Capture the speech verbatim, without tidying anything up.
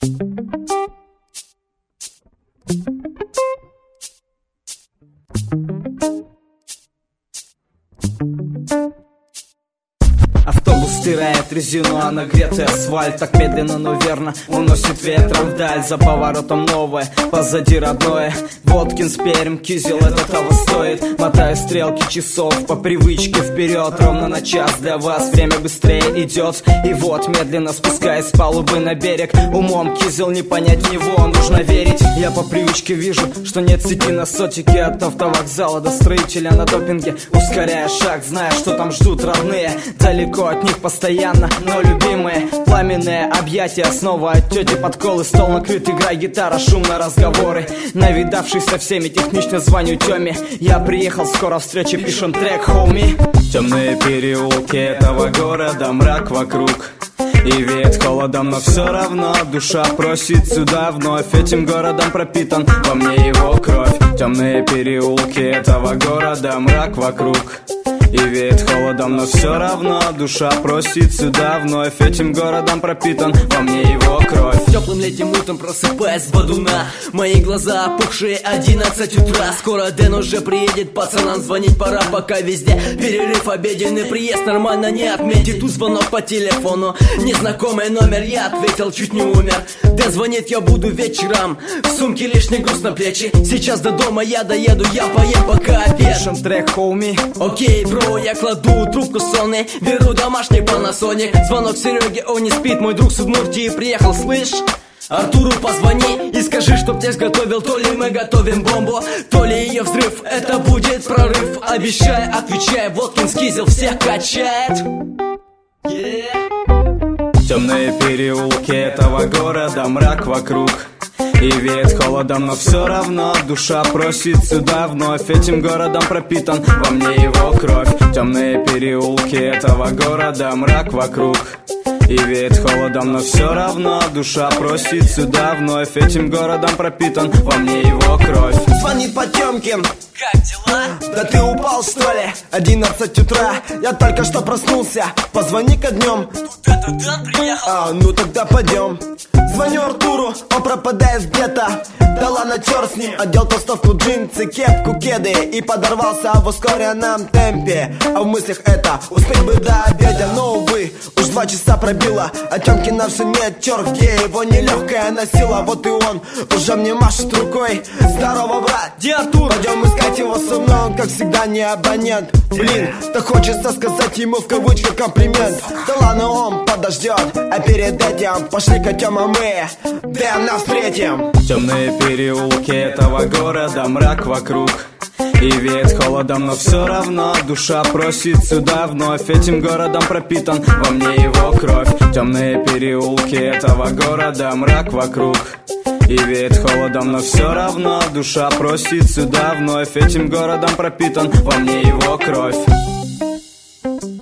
Автобус стирает резину, а нагретый асфальт так медленно, но верно уносит ветром вдаль. За поворотом новое, позади родное. Воткинс, Пермь, Кизел, это того стоит. Мотаю стрелки часов по привычке вперед. Ровно на час для вас время быстрее идет. И вот, медленно спускаясь с палубы на берег. Умом Кизел не понять него, нужно верить. Я по привычке вижу, что нет сети на сотике. От автовокзала до строителя на допинге. Ускоряя шаг, зная, что там ждут родные. Далеко от них постоянно, но любимые. Пламенные объятия, снова от тети подколы. Стол накрыт, играй гитара, шумно разговоры. Навидавшись со всеми, технично звоню Тёме. Я приехал, скоро встреча, пишем трек, хоуми. Темные переулки этого города, мрак вокруг и веет холодом, но все равно душа просит сюда вновь. Этим городом пропитан во мне его кровь. Темные переулки этого города, мрак вокруг и веет холодом, но все равно душа просит сюда вновь. Этим городом пропитан во мне его кровь. Теплым летним утром просыпаясь с бодуна, мои глаза опухшие, одиннадцать утра. Скоро Дэн уже приедет, пацанам звонить пора. Пока везде перерыв, обеденный приезд нормально не отметит. Тут звонок по телефону, незнакомый номер, я ответил, чуть не умер. Дэн звонит, я буду вечером, в сумке лишний груз на плечи. Сейчас до дома я доеду, я поем пока обед. Пишем трек, хоуми. Окей, бро, я кладу трубку сонный, беру домашний Panasonic. Звонок Сереге, он не спит, мой друг с Удмуртии приехал, слышь? Артуру позвони и скажи, чтоб тесть готовил. То ли мы готовим бомбу, то ли ее взрыв. Это будет прорыв, обещай, отвечай. Воткинс, Кизел всех качает. yeah. Темные переулки этого города, мрак вокруг и веет холодом, но все равно душа просит сюда вновь. Этим городом пропитан во мне его кровь. Темные переулки этого города, мрак вокруг и веет холодом, но все равно душа просит сюда вновь. Этим городом пропитан во мне его кровь. Звонит Потемкин. Как дела? Да ты упал, что ли? одиннадцать утра, я только что проснулся. Позвони-ка днем. Тут это Дэн приехал. А, ну тогда пойдем. Звоню Артуру, он пропадает где-то. Да ладно, черт с ним. Одел толстовку, джинсы, кепку, кеды и подорвался в ускоренном темпе. А в мыслях это успеть бы до обеда. Но, увы, уж два часа пробило, а Тёмкина все нет, черт, где его нелегкая носила. Вот и он уже мне машет рукой. Здорово, брат, где Артур? Пойдем искать его со мной, он как всегда не абонент. Блин, так хочется сказать ему в кавычках комплимент. Да ладно, он подождет, а перед этим пошли-ка, Тёма, мы Дэн нас встретим. Темные переулки этого города, мрак вокруг и веет холодом, но все равно душа просит сюда вновь. Этим городом пропитан во мне его кровь. Темные переулки этого города, мрак вокруг и веет холодом, но все равно душа просит сюда вновь. Этим городом пропитан во мне его кровь.